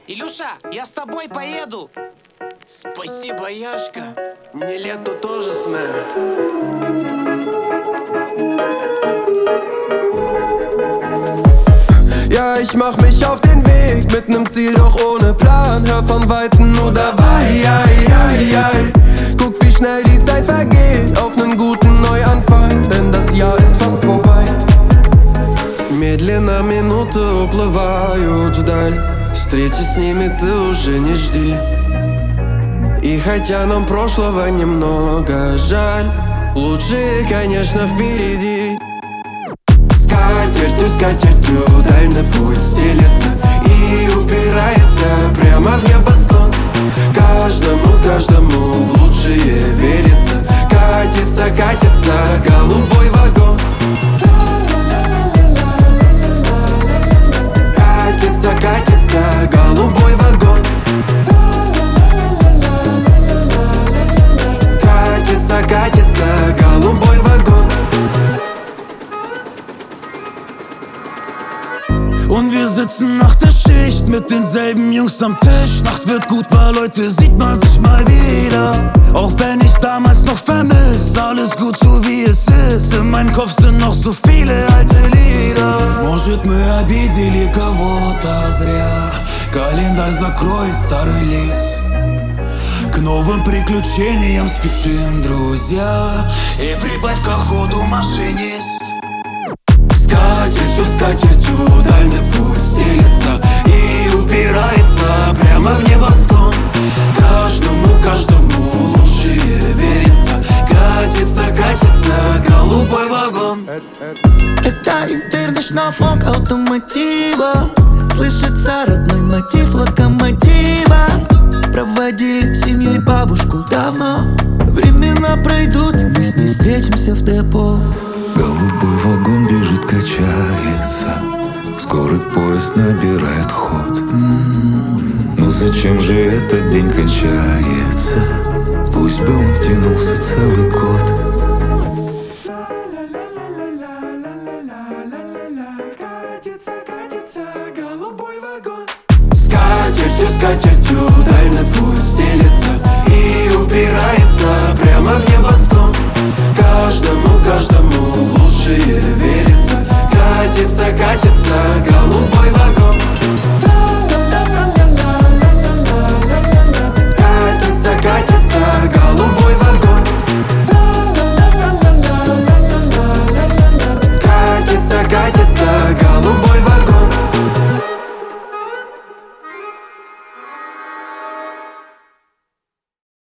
Илюша, я с тобой поеду. Спасибо, Яшка. Нелету тоже с нами. Ja, ich mach mich auf den Weg mit nem Ziel, doch ohne Plan. Hör von Weitem nur dabei. Guck, wie schnell die Zeit vergeht auf nen guten Neuanfang, denn das Jahr ist fast vorbei. Медленно минуты уплывают вдаль. Встречи с ними ты уже не жди. И хотя нам прошлого немного жаль, лучшее, конечно, впереди. Скатертью дальний путь стелется и упирается прямо в небосклон. Каждому в лучшее верится. Катится голубой вагон. Катится голубой вагон. Катится голубой вагон. Und wir sitzen nach der Schicht mit denselben Jungs am Tisch. Nacht wird gut, weil heute sieht man sich mal wieder. Auch wenn ich damals noch vermiss, alles gut so wie es ist. In meinem Kopf sind noch so viele alte Lieder. Может, мы обидели кого-то зря. Календарь закроет старый лист. К новым приключениям спешим, друзья. И прибавь ко ходу, машинист. Скатертью дальний путь стелется и упирается прямо в небосклон. Каждому лучшее верится. Катится голубой вагон. Это интернешнл-фонк автомотива. Слышится родной мотив локомотива. Проводили семьей бабушку давно. Времена пройдут, мы с ней встретимся в депо. Голубой вагон бежит, качается. Скорый поезд набирает ход. Но зачем же этот день кончается? Пусть бы он тянулся целый год. Катится голубой вагон. Скатертью